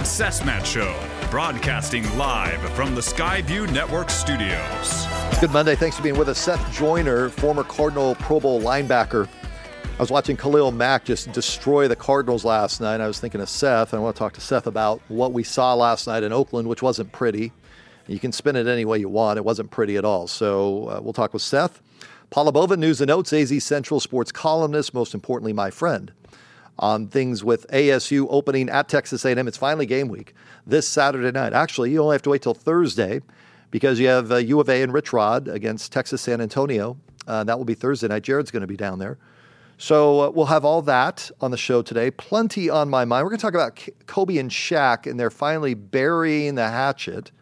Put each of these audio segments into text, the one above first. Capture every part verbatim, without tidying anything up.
Doug Sesmat Show, broadcasting live from the Skyview Network studios. Good Monday. Thanks for being with us. Seth Joyner, former Cardinal Pro Bowl linebacker. I was watching Khalil Mack just destroy the Cardinals last night. I was thinking of Seth. I want to talk to Seth about what we saw last night in Oakland, which wasn't pretty. You can spin it any way you want. It wasn't pretty at all. So uh, we'll talk with Seth. Paula Bova, News and Notes, A Z Central sports columnist, most importantly, my friend, on things with A S U opening at Texas A and M. It's finally game week this Saturday night. Actually, you only have to wait till Thursday because you have uh, U of A and Rich Rod against Texas San Antonio. Uh, that will be Thursday night. Jared's going to be down there. So uh, we'll have all that on the show today. Plenty on my mind. We're going to talk about K- Kobe and Shaq, and they're finally burying the hatchet.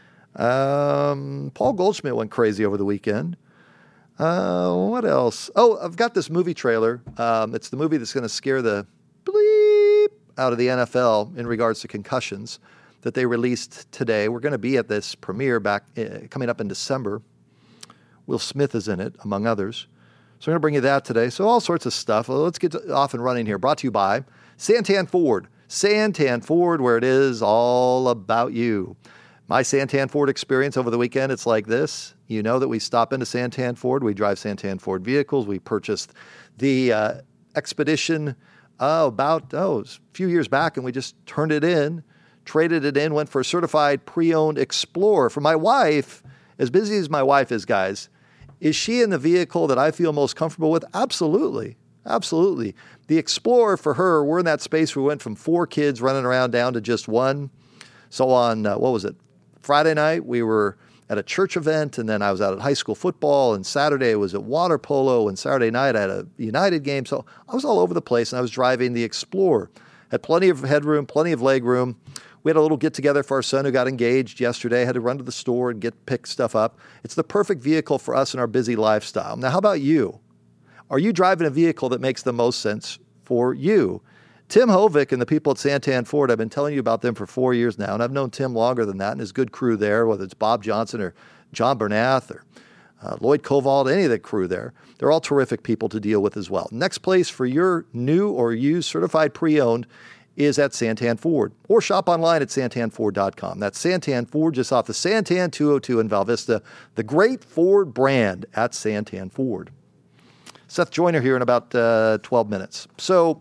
Um, Paul Goldschmidt went crazy over the weekend. Uh, what else? Oh, I've got this movie trailer. Um, it's the movie that's going to scare the bleep out of the N F L in regards to concussions that they released today. We're going to be at this premiere back uh, coming up in December. Will Smith is in it, among others. So we're going to bring you that today. So all sorts of stuff. Well, let's get to, off and running here. Brought to you by Santan Ford. Santan Ford, where it is all about you. My Santan Ford experience over the weekend, it's like this. You know that we stop into Santan Ford. We drive Santan Ford vehicles. We purchased the uh, Expedition uh, about, oh, a few years back, and we just turned it in, traded it in, went for a certified pre-owned Explorer. For my wife, as busy as my wife is, guys, is she in the vehicle that I feel most comfortable with? Absolutely. Absolutely. The Explorer for her, we're in that space where we went from four kids running around down to just one. So on, uh, what was it? Friday night, we were at a church event, and then I was out at high school football, and Saturday I was at water polo, and Saturday night I had a United game. So I was all over the place, and I was driving the Explorer. Had plenty of headroom, plenty of leg room. We had a little get-together for our son who got engaged yesterday. Had to run to the store and get pick stuff up. It's the perfect vehicle for us in our busy lifestyle. Now, how about you? Are you driving a vehicle that makes the most sense for you? Tim Hovick and the people at Santan Ford, I've been telling you about them for four years now, and I've known Tim longer than that, and his good crew there, whether it's Bob Johnson or John Bernath or uh, Lloyd Koval, any of the crew there. They're all terrific people to deal with as well. Next place for your new or used certified pre-owned is at Santan Ford, or shop online at santan ford dot com. That's Santan Ford, just off the Santan two oh two in Val Vista, the great Ford brand at Santan Ford. Seth Joyner here in about uh, twelve minutes. So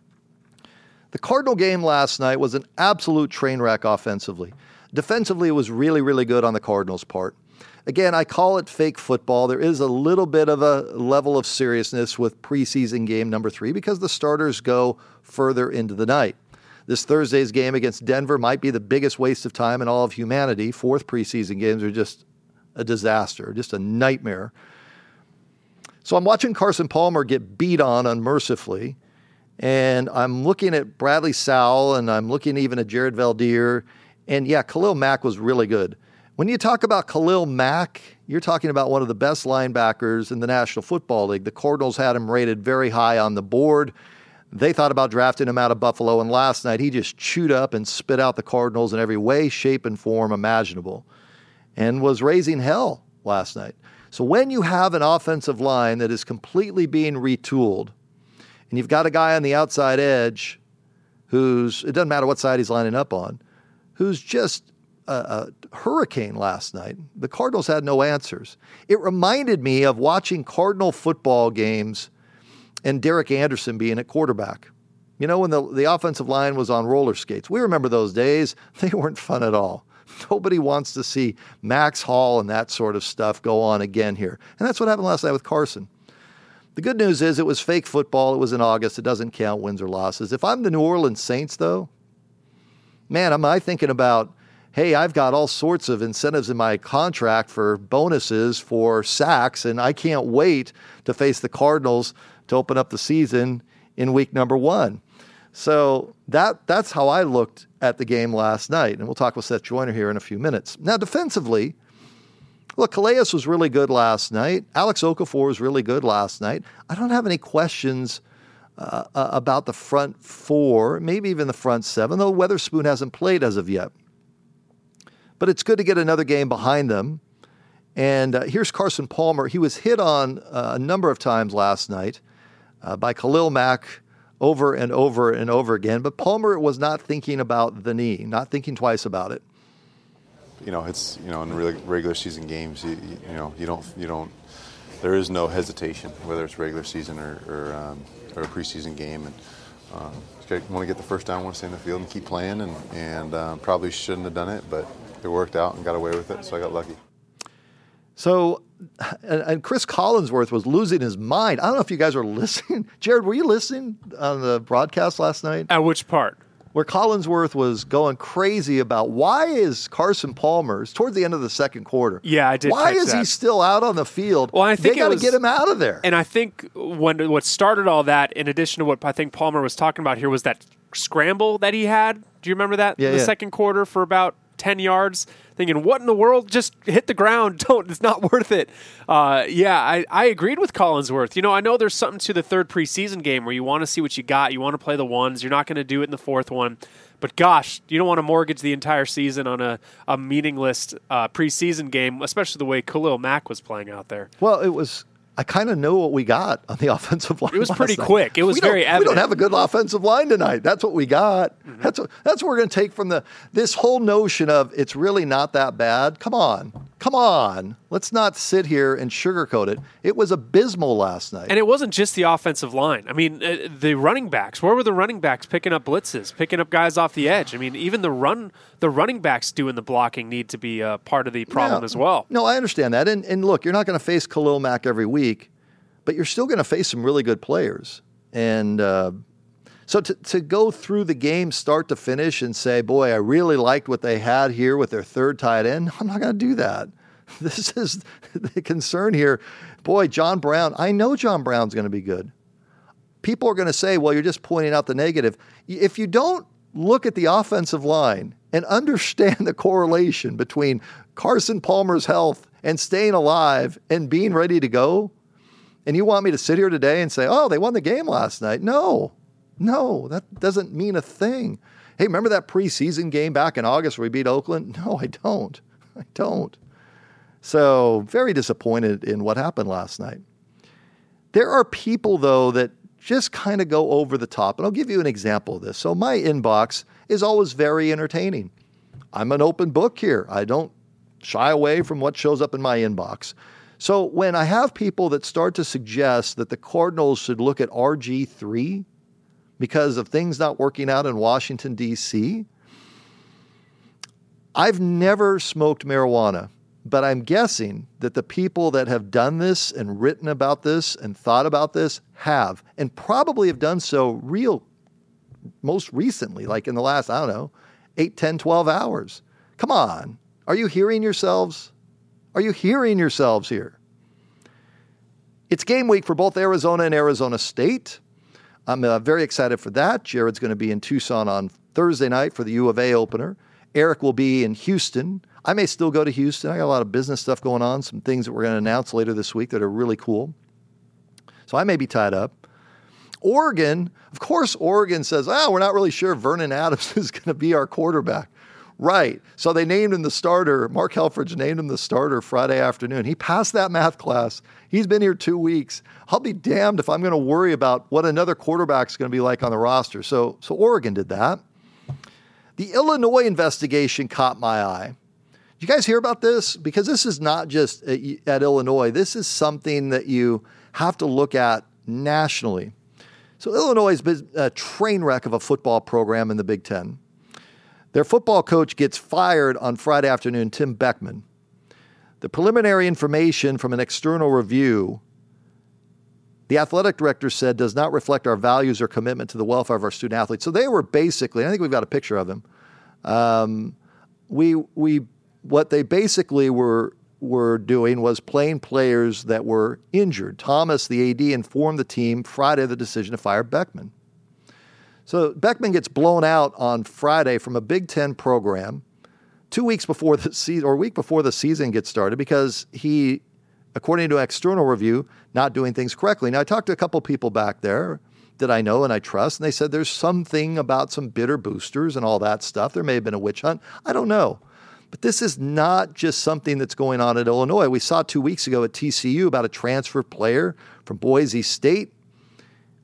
the Cardinal game last night was an absolute train wreck offensively. Defensively, it was really, really good on the Cardinals' part. Again, I call it fake football. There is a little bit of a level of seriousness with preseason game number three because the starters go further into the night. This Thursday's game against Denver might be the biggest waste of time in all of humanity. Fourth preseason games are just a disaster, just a nightmare. So I'm watching Carson Palmer get beat on unmercifully, and I'm looking at Bradley Sowell, and I'm looking even at Jared Valdir, and yeah, Khalil Mack was really good. When you talk about Khalil Mack, you're talking about one of the best linebackers in the National Football League. The Cardinals had him rated very high on the board. They thought about drafting him out of Buffalo, and last night he just chewed up and spit out the Cardinals in every way, shape, and form imaginable and was raising hell last night. So when you have an offensive line that is completely being retooled and you've got a guy on the outside edge who's, it doesn't matter what side he's lining up on, who's just a, a hurricane last night, the Cardinals had no answers. It reminded me of watching Cardinal football games and Derek Anderson being at quarterback. You know, when the, the offensive line was on roller skates. We remember those days. They weren't fun at all. Nobody wants to see Max Hall and that sort of stuff go on again here. And that's what happened last night with Carson. The good news is it was fake football. It was in August. It doesn't count wins or losses. If I'm the New Orleans Saints, though, man, am I thinking about, hey, I've got all sorts of incentives in my contract for bonuses for sacks, and I can't wait to face the Cardinals to open up the season in week number one. So that that's how I looked at the game last night. And we'll talk with Seth Joyner here in a few minutes. Now, defensively, look, Calais was really good last night. Alex Okafor was really good last night. I don't have any questions uh, uh, about the front four, maybe even the front seven, though Weatherspoon hasn't played as of yet. But it's good to get another game behind them. And uh, here's Carson Palmer. He was hit on uh, a number of times last night uh, by Khalil Mack over and over and over again. But Palmer was not thinking about the knee, not thinking twice about it. You know, it's, you know, in really regular season games, you, you, you know, you don't, you don't, there is no hesitation, whether it's regular season or, or, um, or a preseason game. And um, you want to get the first down, want to stay in the field and keep playing. And, and um, probably shouldn't have done it, but it worked out and got away with it, so I got lucky. So, and, and Chris Collinsworth was losing his mind. I don't know if you guys were listening. Jared, were you listening on the broadcast last night? At which part? Where Collinsworth was going crazy about why is Carson Palmer, towards the end of the second quarter. Yeah, I did. Why catch is that. he still out on the field? Well, I think they got to was, get him out of there. And I think when what started all that, in addition to what I think Palmer was talking about here, was that scramble that he had. Do you remember that? Yeah, in the yeah. second quarter for about ten yards, thinking, what in the world? Just hit the ground. Don't. It's not worth it. Uh, yeah, I, I agreed with Collinsworth. You know, I know there's something to the third preseason game where you want to see what you got. You want to play the ones. You're not going to do it in the fourth one. But gosh, you don't want to mortgage the entire season on a, a meaningless uh, preseason game, especially the way Khalil Mack was playing out there. Well, it was... I kind of know what we got on the offensive line. It was last pretty night. quick. It was we very evident. We don't have a good offensive line tonight. That's what we got. Mm-hmm. That's what, that's what we're going to take from the this whole notion of it's really not that bad. Come on. Come on. Let's not sit here and sugarcoat it. It was abysmal last night. And it wasn't just the offensive line. I mean, uh, the running backs. Where were the running backs picking up blitzes, picking up guys off the edge? I mean, even the run, the running backs doing the blocking need to be uh, part of the problem yeah. as well. No, I understand that. And, and look, you're not going to face Khalil Mack every week, but you're still going to face some really good players. And uh, so to, to go through the game start to finish and say, boy, I really liked what they had here with their third tight end, I'm not going to do that. This is the concern here. Boy, John Brown, I know John Brown's going to be good. People are going to say, well, you're just pointing out the negative. If you don't look at the offensive line and understand the correlation between Carson Palmer's health and staying alive and being ready to go, and you want me to sit here today and say, oh, they won the game last night? No, no, that doesn't mean a thing. Hey, remember that preseason game back in August where we beat Oakland? No, I don't. I don't. So very disappointed in what happened last night. There are people, though, that just kind of go over the top. And I'll give you an example of this. So my inbox is always very entertaining. I'm an open book here. I don't shy away from what shows up in my inbox. So when I have people that start to suggest that the Cardinals should look at R G three because of things not working out in Washington, D C, I've never smoked marijuana, but I'm guessing that the people that have done this and written about this and thought about this have, and probably have done so real most recently, like in the last, I don't know, eight, ten, twelve hours. Come on. Are you hearing yourselves? Are you hearing yourselves here? It's game week for both Arizona and Arizona State. I'm uh, very excited for that. Jared's going to be in Tucson on Thursday night for the U of A opener. Eric will be in Houston. I may still go to Houston. I got a lot of business stuff going on, some things that we're going to announce later this week that are really cool. So I may be tied up. Oregon, of course, Oregon says, oh, we're not really sure Vernon Adams is going to be our quarterback. Right. So they named him the starter. Mark Helfrich named him the starter Friday afternoon. He passed that math class. He's been here two weeks. I'll be damned if I'm going to worry about what another quarterback's going to be like on the roster. So, so Oregon did that. The Illinois investigation caught my eye. Did you guys hear about this? Because this is not just at, at Illinois. This is something that you have to look at nationally. So Illinois has been a train wreck of a football program in the Big Ten. Their football coach gets fired on Friday afternoon, Tim Beckman. The preliminary information from an external review, the athletic director said, does not reflect our values or commitment to the welfare of our student athletes. So they were basically, I think we've got a picture of him. Um, we we what they basically were were doing was playing players that were injured. Thomas, the A D, informed the team Friday of the decision to fire Beckman. So Beckman gets blown out on Friday from a Big Ten program two weeks before the season, or a week before the season gets started, because he, according to an external review, not doing things correctly. Now, I talked to a couple people back there that I know and I trust, and they said there's something about some bitter boosters and all that stuff. There may have been a witch hunt. I don't know. But this is not just something that's going on at Illinois. We saw two weeks ago at T C U about a transfer player from Boise State.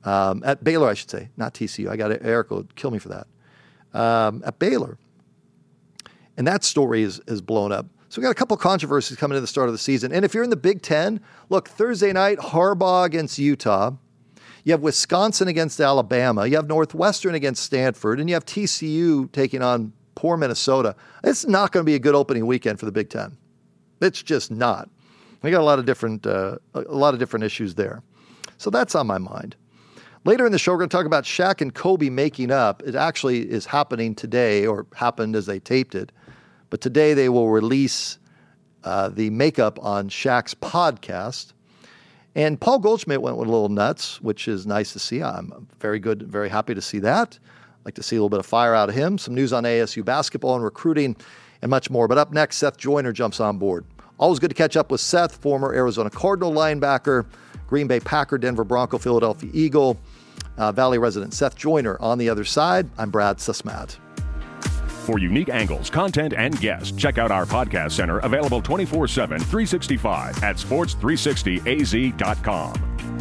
Um, at Baylor, I should say, not T C U. I got it. Eric will kill me for that. Um, at Baylor. And that story is, is blown up. So we got a couple of controversies coming into the start of the season. And if you're in the Big Ten, look, Thursday night, Harbaugh against Utah. You have Wisconsin against Alabama. You have Northwestern against Stanford. And you have T C U taking on poor Minnesota. It's not going to be a good opening weekend for the Big Ten. It's just not. We got a lot of different, uh, a lot of different issues there. So that's on my mind. Later in the show, we're going to talk about Shaq and Kobe making up. It actually is happening today, or happened as they taped it. But today they will release uh, the makeup on Shaq's podcast. And Paul Goldschmidt went a little nuts, which is nice to see. I'm very good, very happy to see that. I'd like to see a little bit of fire out of him. Some news on A S U basketball and recruiting and much more. But up next, Seth Joyner jumps on board. Always good to catch up with Seth, former Arizona Cardinal linebacker, Green Bay Packer, Denver Bronco, Philadelphia Eagle, uh, Valley resident Seth Joyner on the other side. I'm Brad Susmat. For unique angles, content, and guests, check out our podcast center, available twenty-four seven, three sixty-five at sports three sixty a z dot com.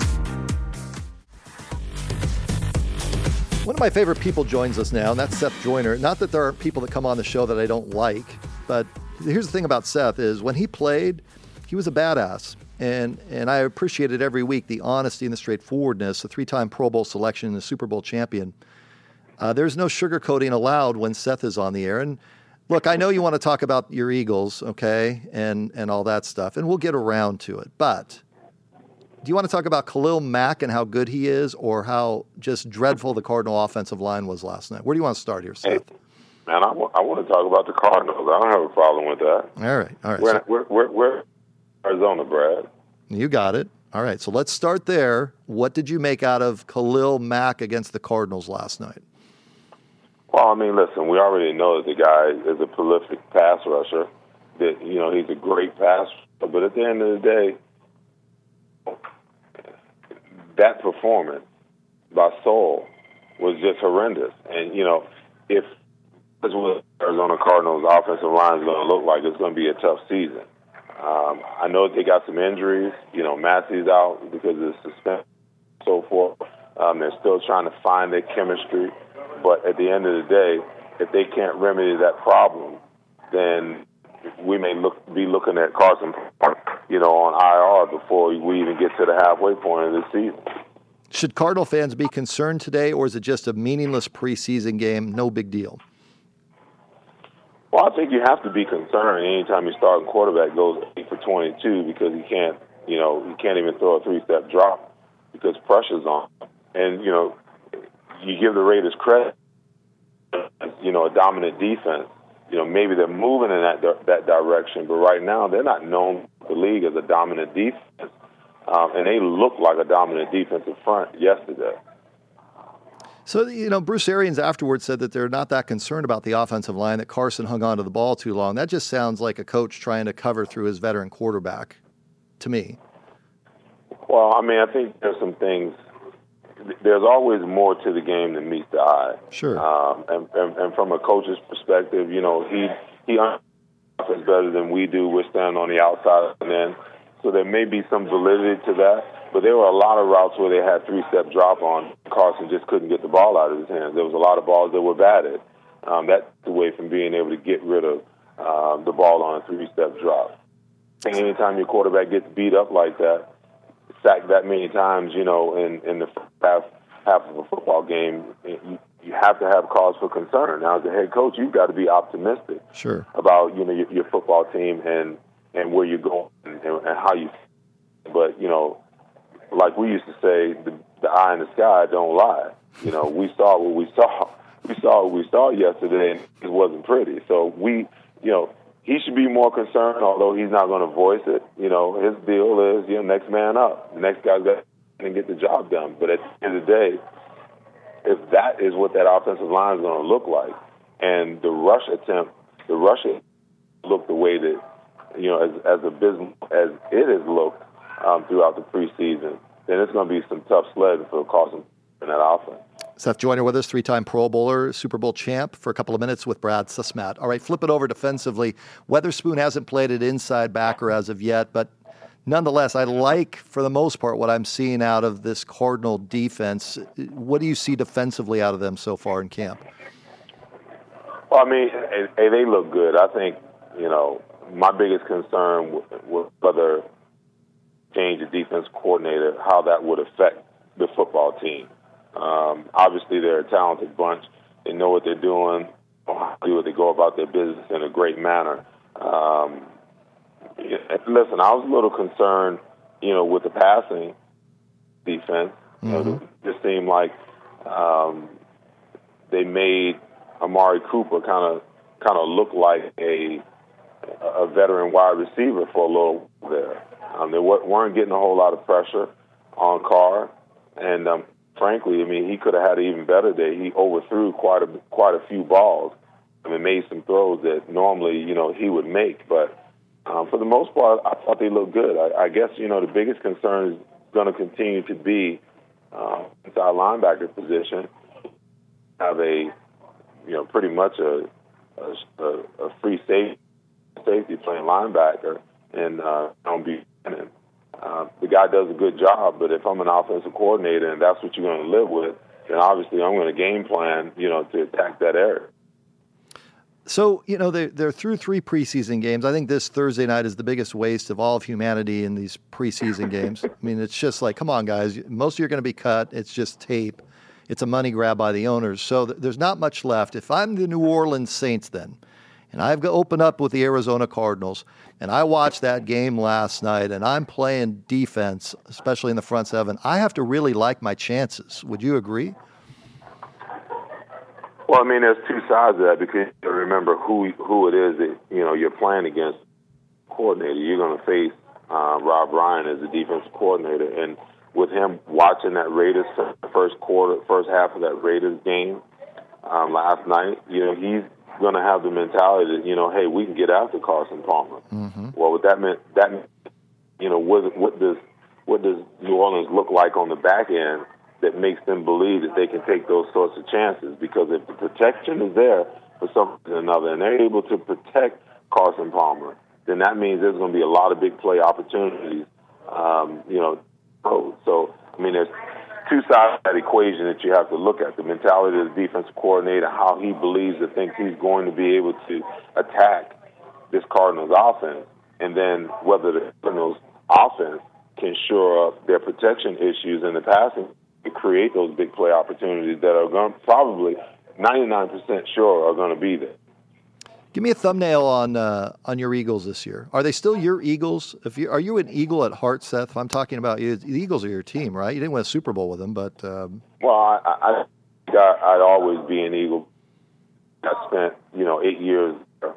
One of my favorite people joins us now, and that's Seth Joyner. Not that there aren't people that come on the show that I don't like, but here's the thing about Seth is when he played, he was a badass. And and I appreciated every week the honesty and the straightforwardness, a three-time Pro Bowl selection and a Super Bowl champion. Uh, there's no sugarcoating allowed when Seth is on the air. And look, I know you want to talk about your Eagles, okay, and, and all that stuff, and we'll get around to it. But do you want to talk about Khalil Mack and how good he is, or how just dreadful the Cardinal offensive line was last night? Where do you want to start here, Seth? Hey, man, I, w- I want to talk about the Cardinals. I don't have a problem with that. All right, all right. We're, So, we're, we're, we're Arizona, Brad. you got it. All right, so let's start there. What did you make out of Khalil Mack against the Cardinals last night? Well, I mean, listen, we already know that the guy is a prolific pass rusher. That, you know, he's a great pass rusher. But at the end of the day, that performance by Soul was just horrendous. And, you know, if that's what Arizona Cardinals' offensive line is going to look like, it's going to be a tough season. Um, I know they got some injuries. You know, Matthew's out because of the suspension and so forth. Um, they're still trying to find their chemistry. But at the end of the day, if they can't remedy that problem, then we may look be looking at Carson, you know, on I R before we even get to the halfway point of the season. Should Cardinal fans be concerned today, or is it just a meaningless preseason game? No big deal. Well, I think you have to be concerned anytime your starting quarterback goes eight for twenty-two because he can't, you know, he can't even throw a three-step drop because pressure's on. And, you know, you give the Raiders credit, you know, a dominant defense. You know, maybe they're moving in that that direction, but right now they're not known in the league as a dominant defense, um, and they look like a dominant defensive front yesterday. So, you know, Bruce Arians afterwards said that they're not that concerned about the offensive line, that Carson hung on to the ball too long. That just sounds like a coach trying to cover through his veteran quarterback to me. Well, I mean, I think there's some things. There's always more to the game than meets the eye. Sure. Um, and, and, and from a coach's perspective, you know, he he understands better than we do. We're standing on the outside, and then so there may be some validity to that. But there were a lot of routes where they had three-step drop on. Carson just couldn't get the ball out of his hands. There was a lot of balls that were batted. Um, that's away from being able to get rid of um, the ball on a three-step drop. And anytime your quarterback gets beat up like that, sacked that many times, you know, in, in the half half of a football game, you, you have to have cause for concern. Now, as a head coach, you've got to be optimistic sure. about, you know, your, your football team and, and where you're going and, and how you. But, you know, like we used to say, the, the eye in the sky don't lie. You know, we saw what we saw. We saw what we saw yesterday, and it wasn't pretty. So we, you know, he should be more concerned, although he's not going to voice it. You know, his deal is, you know, next man up. The next guy's got to get the job done. But at the end of the day, if that is what that offensive line is going to look like, and the rush attempt, the rush looked the way that, you know, as, as abysmal as it has looked um, throughout the preseason, then it's going to be some tough sledding for Carson in that offense. Seth Joyner with us, three-time Pro Bowler, Super Bowl champ, for a couple of minutes with Brad Susmat. All right, flip it over defensively. Weatherspoon hasn't played at inside backer as of yet, but nonetheless, I like, for the most part, what I'm seeing out of this Cardinal defense. What do you see defensively out of them so far in camp? Well, I mean, hey, they look good. I think, you know, my biggest concern was whether change the defense coordinator, how that would affect the football team. Um, obviously, they're a talented bunch. They know what they're doing, do what they go about their business in a great manner. Um, listen, I was a little concerned, you know, with the passing defense. Mm-hmm. You know, it just seemed like um, they made Amari Cooper kind of kind of look like a a veteran wide receiver for a little there. Um, they weren't getting a whole lot of pressure on Carr, and um, frankly, I mean, he could have had an even better day. He overthrew quite a quite a few balls. I mean, made some throws that normally, you know, he would make. But um, for the most part, I thought they looked good. I, I guess, you know, the biggest concern is going to continue to be uh, inside linebacker position. Have a, you know, pretty much a a, a free safety, safety playing linebacker, and uh, don't be. Uh, the guy does a good job, but if I'm an offensive coordinator and that's what you're going to live with, then obviously I'm going to game plan, you know, to attack that area. So, you know, they're, they're through three preseason games. I think this Thursday night is the biggest waste of all of humanity in these preseason games. I mean, it's just like, come on, guys. Most of you are going to be cut. It's just tape. It's a money grab by the owners. So th- there's not much left. If I'm the New Orleans Saints then, and I've opened up with the Arizona Cardinals, and I watched that game last night, and I'm playing defense, especially in the front seven, I have to really like my chances. Would you agree? Well, I mean, there's two sides of that, because you remember who who it is that, you know, you're playing against. Coordinator, you're going to face uh, Rob Ryan as the defensive coordinator, and with him watching that Raiders first quarter, first half of that Raiders game um, last night, you know, he's going to have the mentality that, you know, hey, we can get after Carson Palmer. Mm-hmm. Well, what that meant, that you know, what, what does what does New Orleans look like on the back end that makes them believe that they can take those sorts of chances? Because if the protection is there for something or another, and they're able to protect Carson Palmer, then that means there's going to be a lot of big play opportunities. Um, you know, so I mean, there's two sides of that equation that you have to look at: the mentality of the defensive coordinator, how he believes and thinks he's going to be able to attack this Cardinals offense, and then whether the Cardinals offense can shore up their protection issues in the passing to create those big play opportunities that are going probably ninety-nine percent sure are going to be there. Give me a thumbnail on uh, on your Eagles this year. Are they still your Eagles? If you are you an Eagle at heart, Seth? If I'm talking about you, the Eagles are your team, right? You didn't win a Super Bowl with them, but um... well, I, I, I I'd always be an Eagle. I spent you know eight years.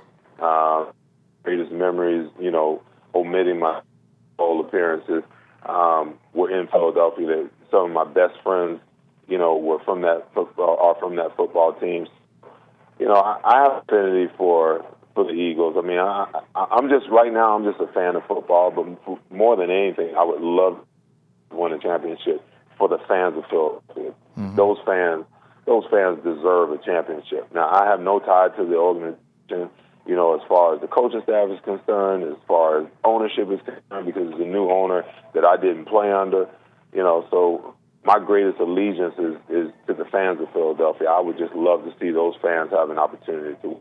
Uh, greatest memories, you know, omitting my bowl appearances, um, were in Philadelphia. That some of my best friends, you know, were from that football, are from that football team. You know, I, I have affinity for for the Eagles. I mean, I, I, I'm just right now. I'm just a fan of football, but more than anything, I would love to win a championship for the fans of Philadelphia. Mm-hmm. Those fans, those fans deserve a championship. Now, I have no tie to the organization. You know, as far as the coaching staff is concerned, as far as ownership is concerned, because it's a new owner that I didn't play under. You know, so my greatest allegiance is, is to the fans of Philadelphia. I would just love to see those fans have an opportunity to.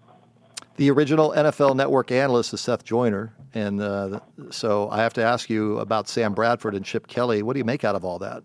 The original N F L Network analyst is Seth Joyner, and uh, so I have to ask you about Sam Bradford and Chip Kelly. What do you make out of all that?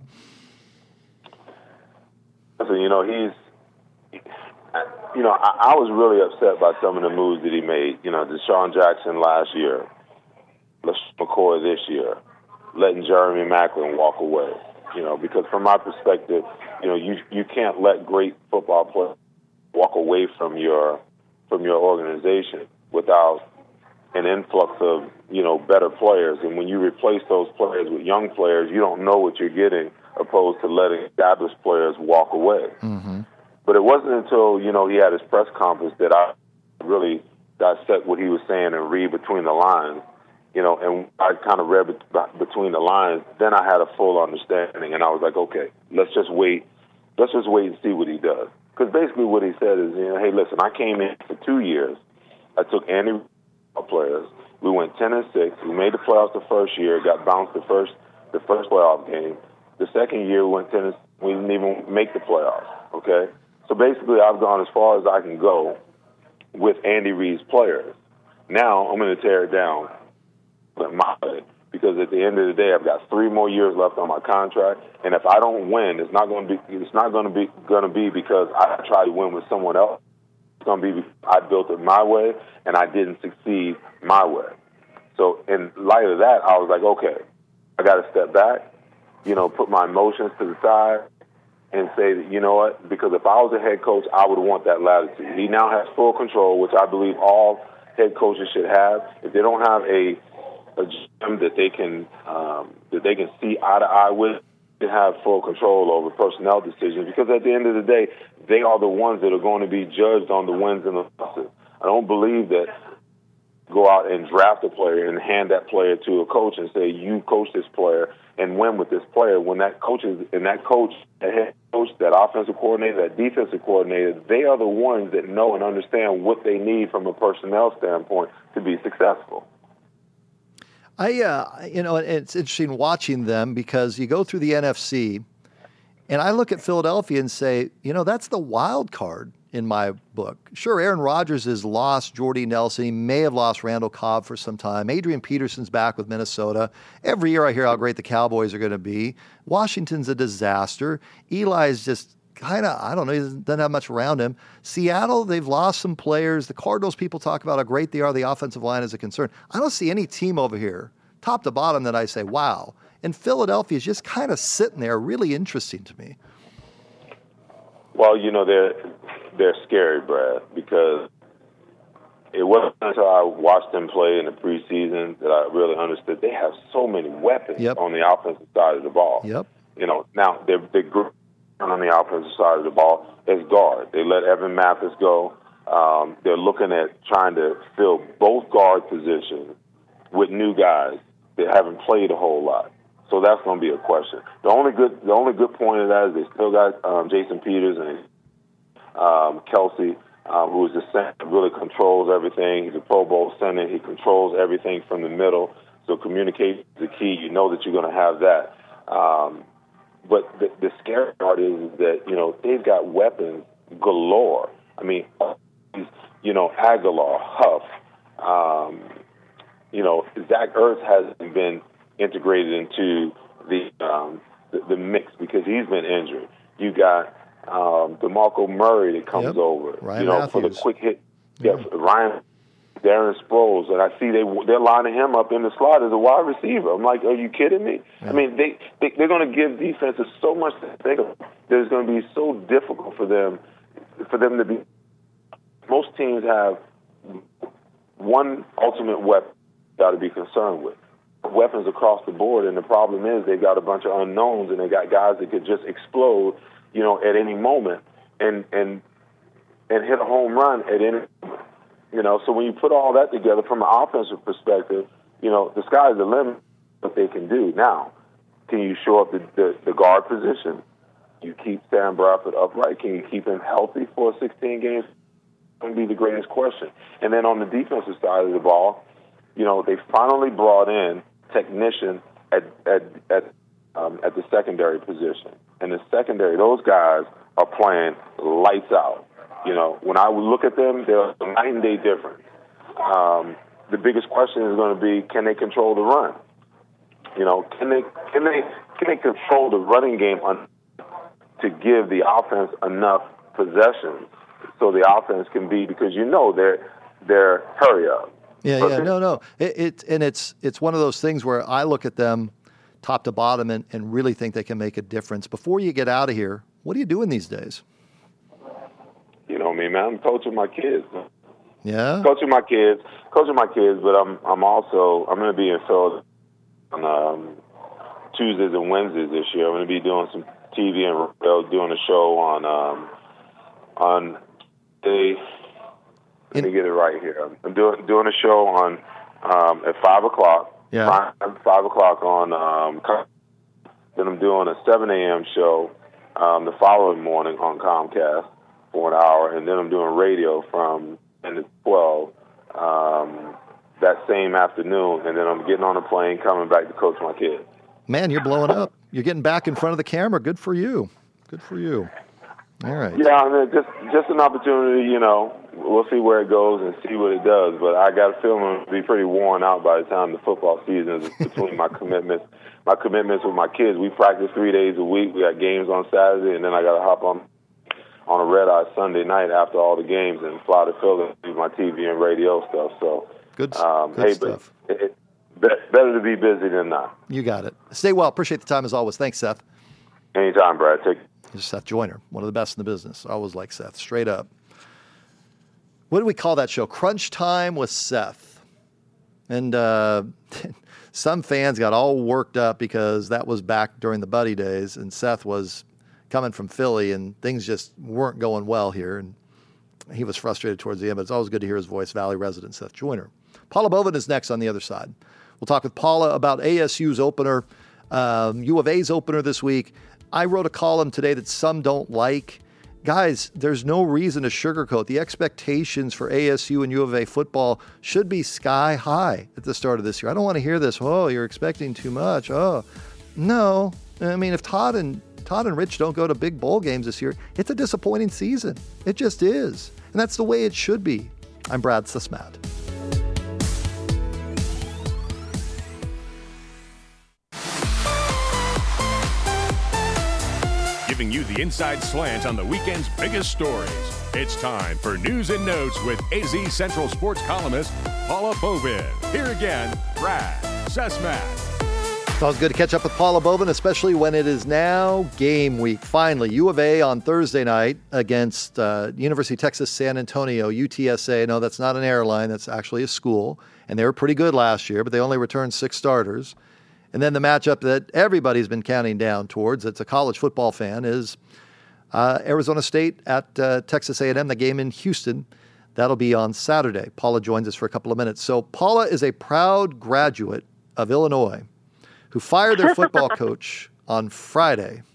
Listen, you know, he's, you know, I, I was really upset by some of the moves that he made. You know, Deshaun Jackson last year, LeSean McCoy this year, letting Jeremy Maclin walk away. You know, because from my perspective, you know, you you can't let great football players walk away from your from your organization without an influx of, you know, better players. And when you replace those players with young players, you don't know what you're getting, opposed to letting established players walk away. Mm-hmm. But it wasn't until, you know, he had his press conference that I really dissect what he was saying and read between the lines. You know, and I kind of read between the lines. Then I had a full understanding, and I was like, okay, let's just wait. Let's just wait and see what he does. Because basically what he said is, you know, hey, listen, I came in for two years. I took Andy players, We went ten and six. We made the playoffs the first year. Got bounced the first the first playoff game. The second year we went ten and we didn't even make the playoffs. Okay, so basically I've gone as far as I can go with Andy Reid's players. Now I'm going to tear it down with my way, because at the end of the day I've got three more years left on my contract, and if I don't win, it's not going to be it's not going to be going to be because I tried to win with someone else. It's going to be I built it my way and I didn't succeed my way. So in light of that, I was like, okay, I got to step back, you know, put my emotions to the side, and say that, you know what, because if I was a head coach, I would want that latitude. He now has full control, which I believe all head coaches should have. If they don't have a a G M that they can um, that they can see eye to eye with, they have full control over personnel decisions, because at the end of the day, they are the ones that are going to be judged on the wins and the losses. I don't believe that go out and draft a player and hand that player to a coach and say, you coach this player and win with this player, when that coach is, and that coach, that head coach, that offensive coordinator, that defensive coordinator, they are the ones that know and understand what they need from a personnel standpoint to be successful. I, uh, you know, it's interesting watching them, because you go through the N F C, and I look at Philadelphia and say, you know, that's the wild card in my book. Sure, Aaron Rodgers has lost Jordy Nelson. He may have lost Randall Cobb for some time. Adrian Peterson's back with Minnesota. Every year I hear how great the Cowboys are going to be. Washington's a disaster. Eli's just kind of, I don't know, he doesn't have much around him. Seattle, they've lost some players. The Cardinals, people talk about how great they are. The offensive line is a concern. I don't see any team over here, top to bottom, that I say, wow. And Philadelphia is just kind of sitting there, really interesting to me. Well, you know, they're, they're scary, Brad, because it wasn't until I watched them play in the preseason that I really understood they have so many weapons yep. on the offensive side of the ball. Yep. You know, now they're, they're good on the offensive side of the ball as guard. They let Evan Mathis go. Um, they're looking at trying to fill both guard positions with new guys that haven't played a whole lot. So that's going to be a question. The only good, the only good point of that is they still got um, Jason Peters and um, Kelsey, um, who is the center, really controls everything. He's a Pro Bowl center. He controls everything from the middle. So communication is the key. You know that you're going to have that. Um, but the, the scary part is that, you know, they've got weapons galore. I mean, you know, Aguilar, Huff, um, you know, Zach Ertz hasn't been integrated into the, um, the the mix because he's been injured. You got um, DeMarco Murray that comes yep. over, Ryan you know, Matthews. for the quick hit. Yeah, yeah. Ryan, Darren Sproles, and I see they they're lining him up in the slot as a wide receiver. I'm like, are you kidding me? Yeah. I mean, they, they they're going to give defenses so much to think of. There's going to be so difficult for them for them to be. Most teams have one ultimate weapon got to be concerned with. Weapons across the board, and the problem is they've got a bunch of unknowns, and they got guys that could just explode, you know, at any moment and and and hit a home run at any moment. You know, so when you put all that together from an offensive perspective, you know, the sky's the limit what they can do. Now, can you shore up the, the, the guard position? You keep Sam Bradford upright. Can you keep him healthy for sixteen games? That's going to be the greatest question. And then on the defensive side of the ball, you know, they finally brought in technician at at at, um, at the secondary position. And the secondary, those guys are playing lights out. You know, when I would look at them, they're a night and day difference. Um, the biggest question is going to be, can they control the run? You know, can they can they can they control the running game on, to give the offense enough possession so the offense can be, because you know they're they're hurry up. Yeah, yeah, no, no. It, it and it's it's one of those things where I look at them top to bottom and, and really think they can make a difference. Before you get out of here, what are you doing these days? You know me, man. I'm coaching my kids. Yeah, coaching my kids, coaching my kids. But I'm I'm also I'm going to be in Philadelphia on um, Tuesdays and Wednesdays this year. I'm going to be doing some T V and uh, doing a show on um, on the. Let me get it right here. I'm doing doing a show on um, at five o'clock. Yeah. Five o'clock on. Um, then I'm doing a seven a.m. show um, the following morning on Comcast for an hour, and then I'm doing radio from ten to twelve um, that same afternoon, and then I'm getting on a plane coming back to coach my kids. Man, you're blowing up. You're getting back in front of the camera. Good for you. Good for you. All right. Yeah, I mean, just just an opportunity, you know. We'll see where it goes and see what it does. But I got a feeling it'll be pretty worn out by the time the football season is between my commitments, my commitments with my kids. We practice three days a week. We got games on Saturday, and then I got to hop on on a red eye Sunday night after all the games and fly to Philly and do my T V and radio stuff. So good, um, good hey, stuff. But it, it, better to be busy than not. You got it. Stay well. Appreciate the time as always. Thanks, Seth. Anytime, Brad. Take Seth Joyner, one of the best in the business. I always like Seth, straight up. What do we call that show? Crunch Time with Seth. And uh, some fans got all worked up because that was back during the Buddy days, and Seth was coming from Philly, and things just weren't going well here, and he was frustrated towards the end, but it's always good to hear his voice. Valley resident Seth Joyner. Paula Bovin is next on the other side. We'll talk with Paula about A S U's opener, um, U of A's opener this week. I wrote a column today that some don't like. Guys, there's no reason to sugarcoat. The expectations for A S U and U of A football should be sky high at the start of this year. I don't want to hear this, oh, you're expecting too much. Oh, no. I mean, if Todd and Todd and Rich don't go to big bowl games this year, it's a disappointing season. It just is. And that's the way it should be. I'm Brad Sismat. Giving you the inside slant on the weekend's biggest stories. It's time for News and Notes with A Z Central Sports columnist Paula Bovin. Here again, Brad Sismat. It's always good to catch up with Paula Bovin, especially when it is now game week. Finally, U of A on Thursday night against uh, University of Texas San Antonio, U T S A. No, that's not an airline. That's actually a school. And they were pretty good last year, but they only returned six starters. And then the matchup that everybody's been counting down towards, that's a college football fan, is uh, Arizona State at uh, Texas A and M, the game in Houston. That'll be on Saturday. Paula joins us for a couple of minutes. So Paula is a proud graduate of Illinois who fired their football coach on Friday.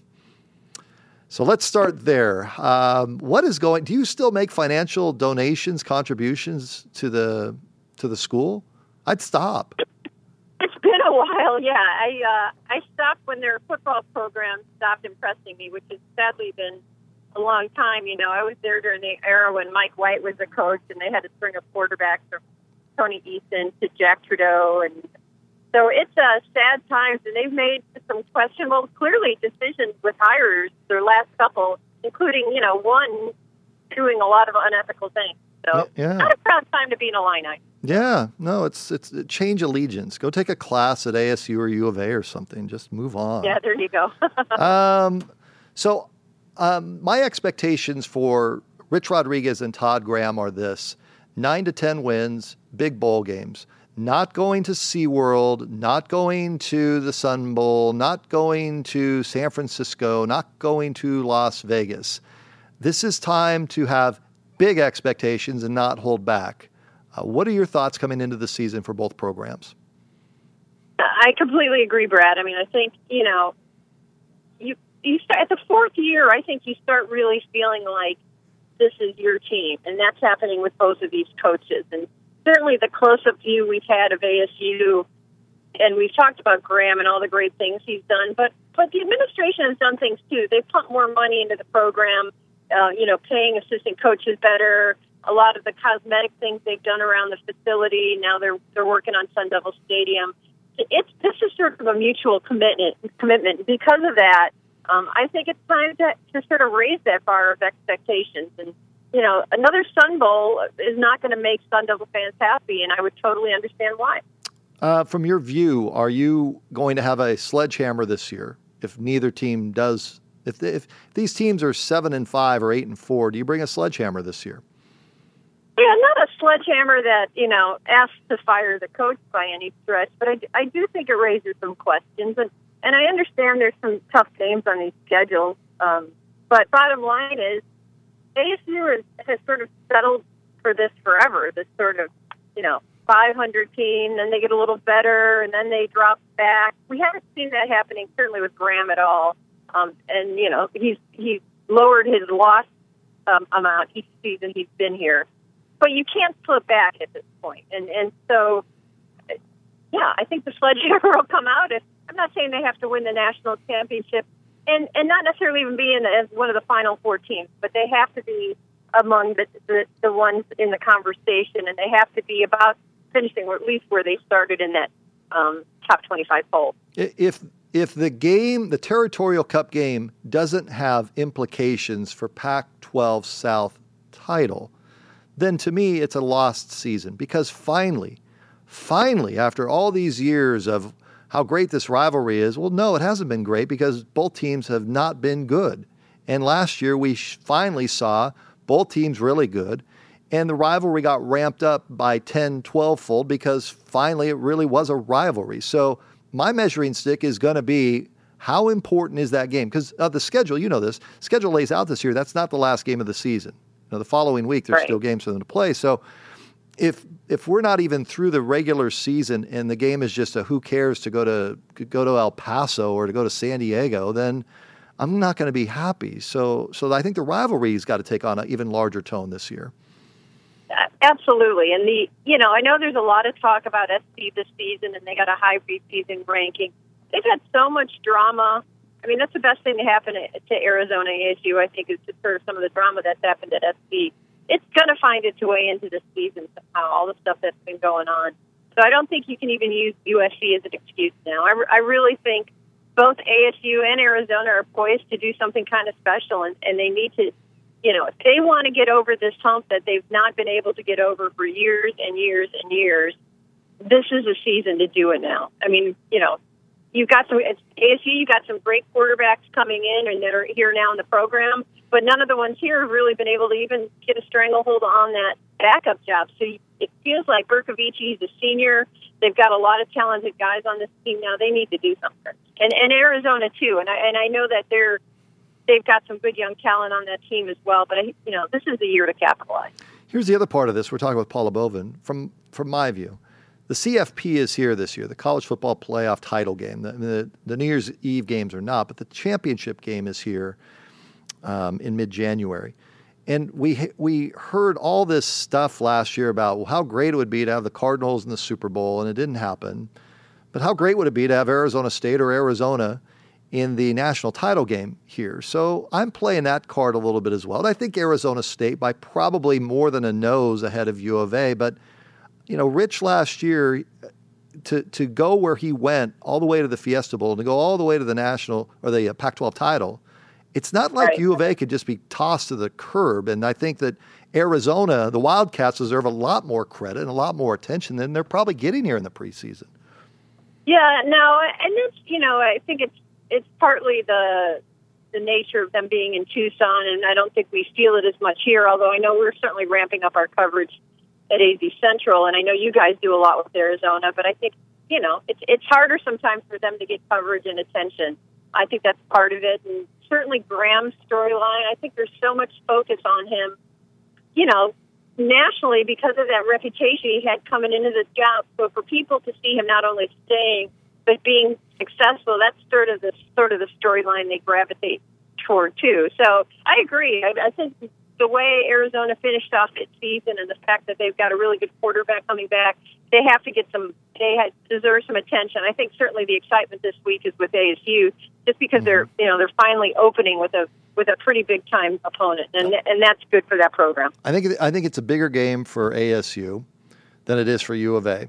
So let's start there. Um, what is going, do you still make financial donations, contributions to the to the school? I'd stop. It's been a while, yeah. I uh, I stopped when their football program stopped impressing me, which has sadly been a long time. You know, I was there during the era when Mike White was the coach, and they had a string of quarterbacks from Tony Eason to Jack Trudeau, and so it's uh, sad times. And they've made some questionable, clearly decisions with hires their last couple, including you know one doing a lot of unethical things. So yeah. Not a proud time to be an Illini. Yeah, no, it's it's change allegiance. Go take a class at A S U or U of A or something. Just move on. Yeah, there you go. um, so um, my expectations for Rich Rodriguez and Todd Graham are this: nine to ten wins, big bowl games. Not going to SeaWorld, not going to the Sun Bowl, not going to San Francisco, not going to Las Vegas. This is time to have big expectations and not hold back. Uh, what are your thoughts coming into the season for both programs? I completely agree, Brad. I mean, I think, you know, you you start at the fourth year, I think you start really feeling like this is your team, and that's happening with both of these coaches. And certainly the close-up view we've had of A S U, and we've talked about Graham and all the great things he's done, but, but the administration has done things too. They've pumped more money into the program, uh, you know, paying assistant coaches better. A lot of the cosmetic things they've done around the facility. Now they're they're working on Sun Devil Stadium. It's this is sort of a mutual commitment. Commitment because of that. Um, I think it's time to to sort of raise that bar of expectations. And you know, another Sun Bowl is not going to make Sun Devil fans happy, and I would totally understand why. Uh, from your view, are you going to have a sledgehammer this year if neither team does? If if these teams are seven and five or eight and four, do you bring a sledgehammer this year? Yeah, not a sledgehammer that, you know, asks to fire the coach by any stretch, but I, I do think it raises some questions. And, and I understand there's some tough games on these schedules. Um, but bottom line is, A S U has, has sort of settled for this forever, this sort of, you know, five hundred team, then they get a little better, and then they drop back. We haven't seen that happening, certainly with Graham at all. Um, and, you know, he's, he's lowered his loss um, amount each season he's been here. But you can't slip back at this point. And and so yeah, I think the sledgehammer will come out. If, I'm not saying they have to win the national championship and, and not necessarily even be in the, as one of the final four teams, but they have to be among the, the, the ones in the conversation, and they have to be about finishing, or at least where they started in that um, top twenty-five poll. If if the game, the Territorial Cup game, doesn't have implications for Pac twelve South title, then to me it's a lost season, because finally, finally, after all these years of how great this rivalry is, well, no, it hasn't been great because both teams have not been good. And last year we finally saw both teams really good, and the rivalry got ramped up by ten, twelve-fold because finally it really was a rivalry. So my measuring stick is going to be, how important is that game? Because uh, the schedule, you know this, schedule lays out this year, that's not the last game of the season. You know, the following week, there's right. still games for them to play. So if if we're not even through the regular season and the game is just a who cares to go to go to El Paso or to go to San Diego, then I'm not going to be happy. So so I think the rivalry's got to take on an even larger tone this year. Absolutely. And the, you know, I know there's a lot of talk about S C this season, and they got a high preseason ranking. They've had so much drama. I mean, that's the best thing to happen to Arizona A S U, I think, is to sort of some of the drama that's happened at S C. It's going to find its way into this season somehow, all the stuff that's been going on. So I don't think you can even use U S C as an excuse now. I, I really think both A S U and Arizona are poised to do something kind of special, and, and they need to, you know, if they want to get over this hump that they've not been able to get over for years and years and years, this is a season to do it now. I mean, you know, you've got some, it's A S U, you've got some great quarterbacks coming in and that are here now in the program, but none of the ones here have really been able to even get a stranglehold on that backup job. So it feels like Berkovici, he's a senior. They've got a lot of talented guys on this team now. They need to do something. And, and Arizona, too. And I, and I know that they're, they've got some good young talent on that team as well. But, I, you know, this is the year to capitalize. Here's the other part of this. We're talking with Paula Bovin. From, from my view, the C F P is here this year, the College Football Playoff title game. The, the, the New Year's Eve games are not, but the championship game is here um, in mid-January. And we we heard all this stuff last year about well, how great it would be to have the Cardinals in the Super Bowl, and it didn't happen. But how great would it be to have Arizona State or Arizona in the national title game here? So I'm playing that card a little bit as well. And I think Arizona State by probably more than a nose ahead of U of A. But, you know, Rich last year, to to go where he went all the way to the Fiesta Bowl and to go all the way to the national or the Pac twelve title, it's not like right. U of A could just be tossed to the curb. And I think that Arizona, the Wildcats, deserve a lot more credit and a lot more attention than they're probably getting here in the preseason. Yeah, no, and it's, you know, I think it's it's partly the the nature of them being in Tucson, and I don't think we feel it as much here, although I know we're certainly ramping up our coverage at A Z Central, and I know you guys do a lot with Arizona, but I think, you know, it's it's harder sometimes for them to get coverage and attention. I think that's part of it, and certainly Graham's storyline, I think there's so much focus on him, you know, nationally because of that reputation he had coming into this job. So for people to see him not only staying, but being successful, that's sort of the sort of the storyline they gravitate toward, too. So I agree. I, I think the way Arizona finished off its season and the fact that they've got a really good quarterback coming back, they have to get some, they had, deserve some attention. I think certainly the excitement this week is with A S U, just because they're, you know, they're finally opening with a with a pretty big time opponent, and and that's good for that program. I think I think it's a bigger game for A S U than it is for U of A,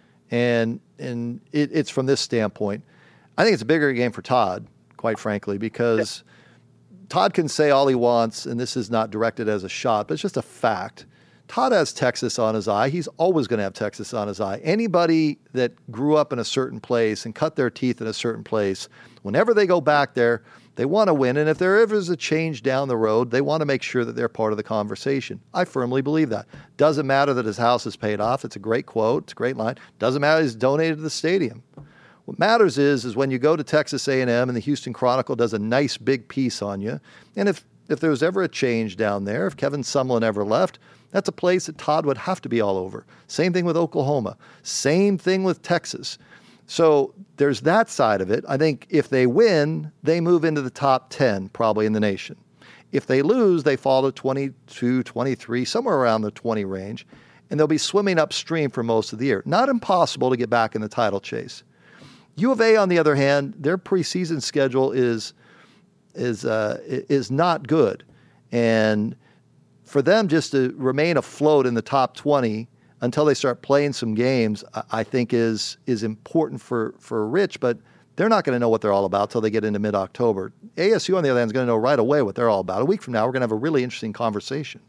and and it, it's from this standpoint. I think it's a bigger game for Todd, quite frankly, because Todd can say all he wants, and this is not directed as a shot, but it's just a fact. Todd has Texas on his eye. He's always going to have Texas on his eye. Anybody that grew up in a certain place and cut their teeth in a certain place, whenever they go back there, they want to win. And if there ever is a change down the road, they want to make sure that they're part of the conversation. I firmly believe that. Doesn't matter that his house is paid off. It's a great quote. It's a great line. Doesn't matter he's donated to the stadium. What matters is, is when you go to Texas A and M and the Houston Chronicle does a nice big piece on you. And if, if there was ever a change down there, if Kevin Sumlin ever left, that's a place that Todd would have to be all over. Same thing with Oklahoma. Same thing with Texas. So there's that side of it. I think if they win, they move into the top ten probably in the nation. If they lose, they fall to twenty-two, twenty-three, somewhere around the twenty range. and they'll be swimming upstream for most of the year. Not impossible to get back in the title chase. U of A, on the other hand, their preseason schedule is is uh, is not good, and for them just to remain afloat in the top twenty until they start playing some games, I think is is important for for Rich, but they're not going to know what they're all about till they get into mid-October. A S U, on the other hand, is going to know right away what they're all about. A week from now, we're going to have a really interesting conversation.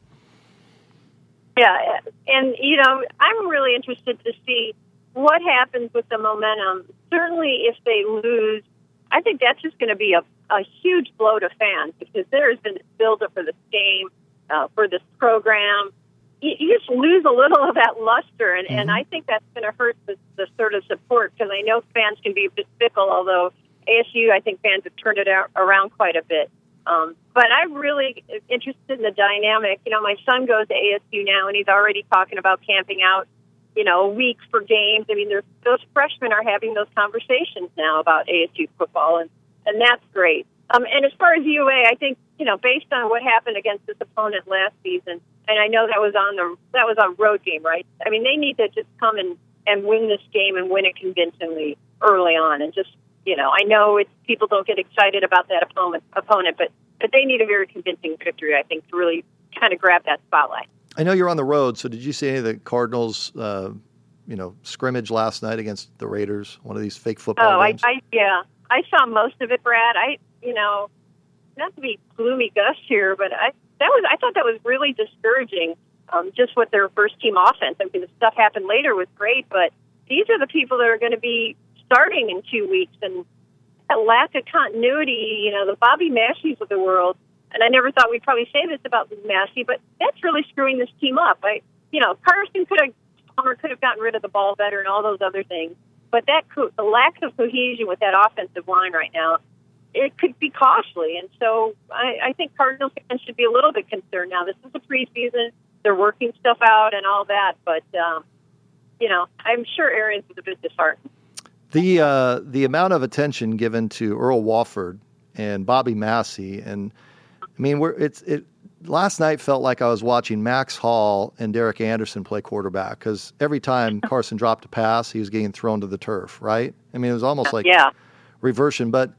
Yeah, and, you know, I'm really interested to see what happens with the momentum. Certainly, if they lose, I think that's just going to be a, a huge blow to fans because there has been this build-up for this game, uh, for this program. You, you just lose a little of that luster, and, mm-hmm. and I think that's going to hurt the, the sort of support because I know fans can be a bit fickle, although A S U, I think fans have turned it out, around quite a bit. Um, but I'm really interested in the dynamic. You know, my son goes to A S U now, and he's already talking about camping out, you know, a week for games. I mean, there's, those freshmen are having those conversations now about A S U football, and, and that's great. Um, and as far as U A, I think, you know, based on what happened against this opponent last season, and I know that was on the that was a road game, right? I mean, they need to just come and, and win this game and win it convincingly early on, and just, you know, I know it's, people don't get excited about that opponent, opponent, but but they need a very convincing victory, I think, to really kind of grab that spotlight. I know you're on the road, so did you see any of the Cardinals, uh, you know, scrimmage last night against the Raiders? One of these fake football oh, games. I, I yeah, I saw most of it, Brad. I, you know, not to be gloomy Gus here, but I that was I thought that was really discouraging. Um, just with their first team offense. I mean, the stuff happened later was great, but these are the people that are going to be starting in two weeks, and a lack of continuity. You know, the Bobby Masheys of the world. And I never thought we'd probably say this about Massey, but that's really screwing this team up. I, you know, Carson could have, Palmer could have gotten rid of the ball better and all those other things. But that co- the lack of cohesion with that offensive line right now, it could be costly. And so I, I think Cardinals fans should be a little bit concerned now. This is the preseason; they're working stuff out and all that. But um, you know, I'm sure Arians is a bit disheartened. The uh, the amount of attention given to Earl Wofford and Bobby Massey and I mean, we're, it's it. Last night felt like I was watching Max Hall and Derek Anderson play quarterback because every time Carson dropped a pass, he was getting thrown to the turf, right? I mean, it was almost like yeah. reversion. But,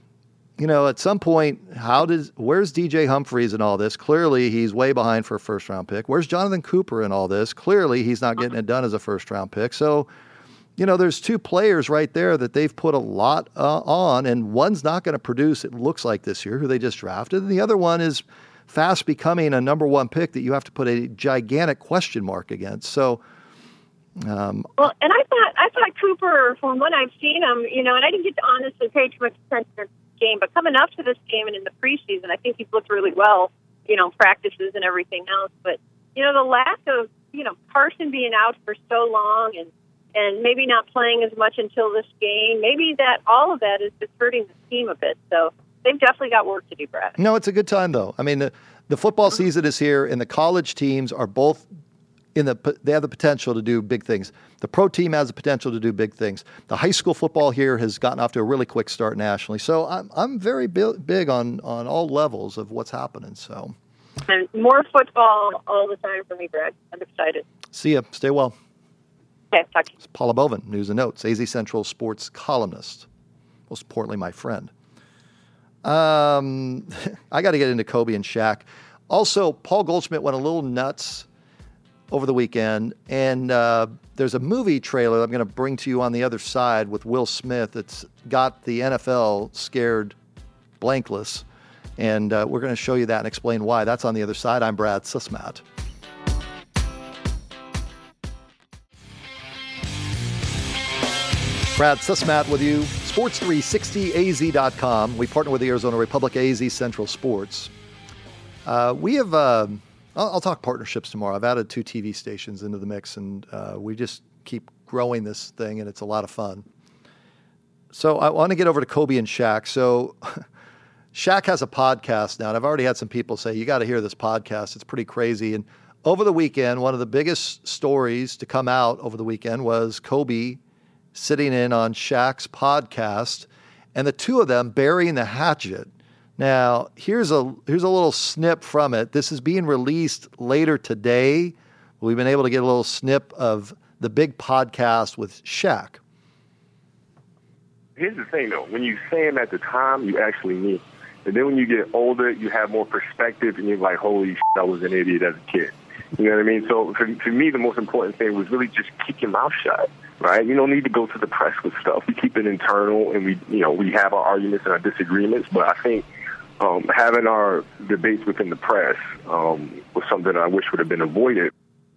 you know, at some point, how does where's D J Humphries in all this? Clearly, he's way behind for a first-round pick. Where's Jonathan Cooper in all this? Clearly, he's not getting it done as a first-round pick. So, you know, there's two players right there that they've put a lot uh, on, and one's not going to produce, it looks like this year, who they just drafted, and the other one is fast becoming a number one pick that you have to put a gigantic question mark against. So, um, well, and I thought I thought Cooper, from when I've seen him, you know, and I didn't get to honestly pay too much attention to the game, but coming up to this game and in the preseason, I think he's looked really well, you know, practices and everything else. But, you know, the lack of, you know, Carson being out for so long and and maybe not playing as much until this game, maybe that all of that is just hurting the team a bit. So they've definitely got work to do, Brad. No, it's a good time, though. I mean, the, the football season is here, and the college teams are both in the they have the potential to do big things. The pro team has the potential to do big things. The high school football here has gotten off to a really quick start nationally. So I'm I'm very big on, on all levels of what's happening. So and more football all the time for me, Brad. I'm excited. See ya. Stay well. Okay, talk to you. It's Paula Bovin, News and Notes, A Z Central sports columnist. Most importantly, my friend. Um, I got to get into Kobe and Shaq. Also, Paul Goldschmidt went a little nuts over the weekend, and uh, there's a movie trailer I'm going to bring to you on the other side with Will Smith that's got the N F L scared blankless, and uh, we're going to show you that and explain why. That's on the other side. I'm Brad Susmat. Brad Susmat with you, sports three sixty A Z dot com. We partner with the Arizona Republic, A Z Central Sports. Uh, we have, uh, I'll, I'll talk partnerships tomorrow. I've added two T V stations into the mix, and uh, we just keep growing this thing, and it's a lot of fun. So I want to get over to Kobe and Shaq. So Shaq has a podcast now, and I've already had some people say, you got to hear this podcast. It's pretty crazy. And over the weekend, one of the biggest stories to come out over the weekend was Kobe sitting in on Shaq's podcast, and the two of them burying the hatchet. Now, here's a here's a little snip from it. This is being released later today, we've been able to get a little snip of the big podcast with Shaq. Here's the thing, though. When you say them at the time, you actually mean it. And then when you get older, you have more perspective, and you're like, holy shit, I was an idiot as a kid. You know what I mean? So for, for me, the most important thing was really just keep your mouth shut, right? You don't need to go to the press with stuff. We keep it internal, and we, you know, we have our arguments and our disagreements. But I think um, having our debates within the press um, was something that I wish would have been avoided.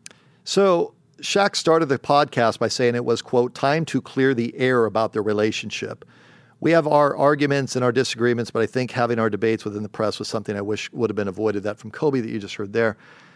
So Shaq started the podcast by saying it was, quote, time to clear the air about their relationship. We have our arguments and our disagreements, but I think having our debates within the press was something I wish would have been avoided. That from Kobe that you just heard there.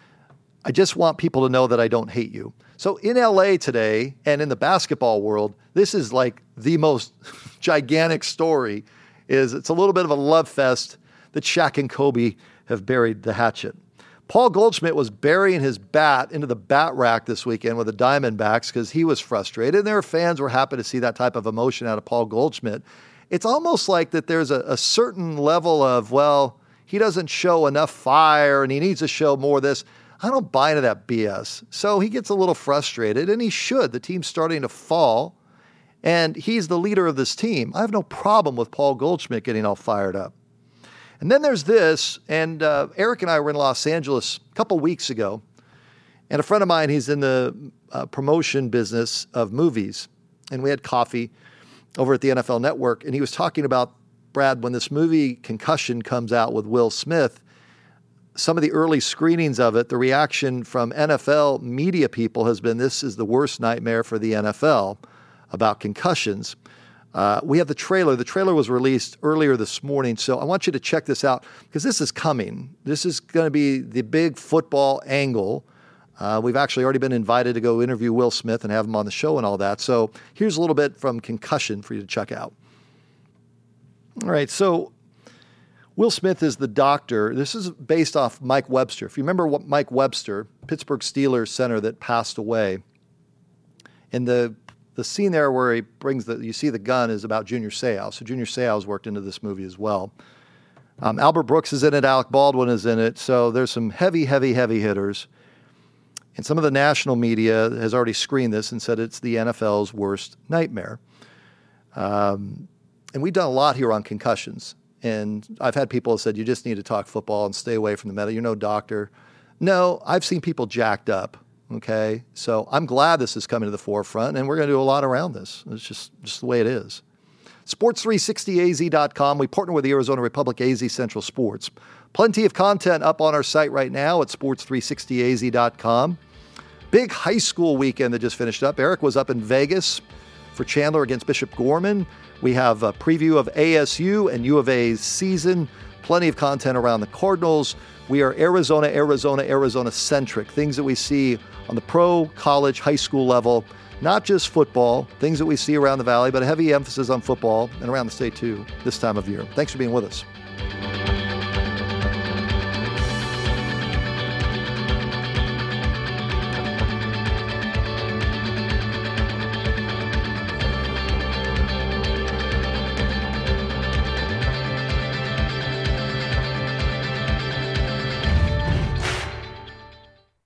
I just want people to know that I don't hate you. So in L A today and in the basketball world, this is like the most gigantic story. Is it's a little bit of a love fest that Shaq and Kobe have buried the hatchet. Paul Goldschmidt was burying his bat into the bat rack this weekend with the Diamondbacks because he was frustrated. And their fans were happy to see that type of emotion out of Paul Goldschmidt. It's almost like that there's a, a certain level of, well, he doesn't show enough fire and he needs to show more of this. I don't buy into that B S. So he gets a little frustrated, and he should. The team's starting to fall, and he's the leader of this team. I have no problem with Paul Goldschmidt getting all fired up. And then there's this, and uh, Eric and I were in Los Angeles a couple weeks ago, and a friend of mine, he's in the uh, promotion business of movies, and we had coffee over at the N F L Network, and he was talking about, Brad, when this movie Concussion comes out with Will Smith, some of the early screenings of it, the reaction from N F L media people has been, this is the worst nightmare for the N F L about concussions. Uh, we have the trailer. The trailer was released earlier this morning, so I want you to check this out because this is coming. This is going to be the big football angle. Uh, we've actually already been invited to go interview Will Smith and have him on the show and all that. So here's a little bit from Concussion for you to check out. All right, so Will Smith is the doctor. This is based off Mike Webster. If you remember what Mike Webster, Pittsburgh Steelers center that passed away, and the the scene there where he brings the, you see the gun is about Junior Seau. So Junior Seau's worked into this movie as well. Um, Albert Brooks is in it. Alec Baldwin is in it. So there's some heavy, heavy, heavy hitters. And some of the national media has already screened this and said it's the N F L's worst nightmare. Um, and we've done a lot here on concussions. And I've had people who said, you just need to talk football and stay away from the media. You're no doctor. No, I've seen people jacked up. Okay. So I'm glad this is coming to the forefront, and we're going to do a lot around this. It's just, just the way it is. sports three sixty A Z dot com. We partner with the Arizona Republic A Z Central Sports. Plenty of content up on our site right now at sports three sixty A Z dot com. Big high school weekend that just finished up. Eric was up in Vegas for Chandler against Bishop Gorman. We have a preview of A S U and U of A's season. Plenty of content around the Cardinals. We are Arizona, Arizona, Arizona-centric. Things that we see on the pro, college, high school level. Not just football. Things that we see around the valley, but a heavy emphasis on football and around the state too this time of year. Thanks for being with us.